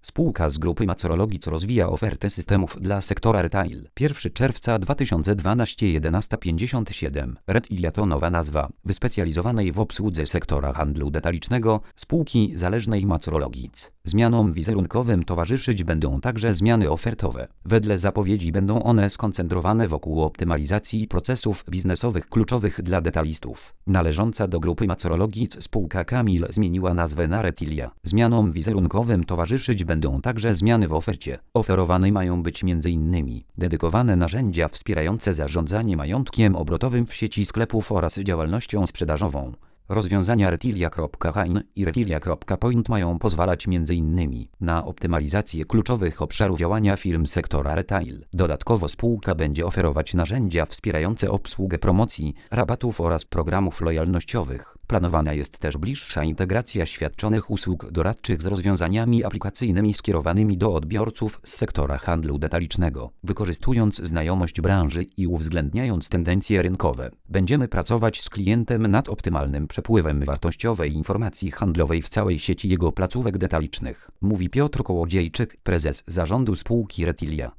Spółka z grupy Macorologic rozwija ofertę systemów dla sektora retail. 1 czerwca 2012 11:57. Retilia to nowa nazwa wyspecjalizowanej w obsłudze sektora handlu detalicznego spółki zależnej Macorologic. Zmianom wizerunkowym towarzyszyć będą także zmiany ofertowe. Wedle zapowiedzi będą one skoncentrowane wokół optymalizacji procesów biznesowych kluczowych dla detalistów. Należąca do grupy Macorologic spółka Kamil zmieniła nazwę na Retilia. Zmianom wizerunkowym towarzyszyć będą także zmiany w ofercie. Oferowane mają być m.in. dedykowane narzędzia wspierające zarządzanie majątkiem obrotowym w sieci sklepów oraz działalnością sprzedażową. Rozwiązania Retilia.in i Retilia.point mają pozwalać m.in. na optymalizację kluczowych obszarów działania firm sektora retail. Dodatkowo spółka będzie oferować narzędzia wspierające obsługę promocji, rabatów oraz programów lojalnościowych. Planowana jest też bliższa integracja świadczonych usług doradczych z rozwiązaniami aplikacyjnymi skierowanymi do odbiorców z sektora handlu detalicznego. Wykorzystując znajomość branży i uwzględniając tendencje rynkowe, będziemy pracować z klientem nad optymalnym przepływem wartościowej informacji handlowej w całej sieci jego placówek detalicznych, mówi Piotr Kołodziejczyk, prezes zarządu spółki Retilia.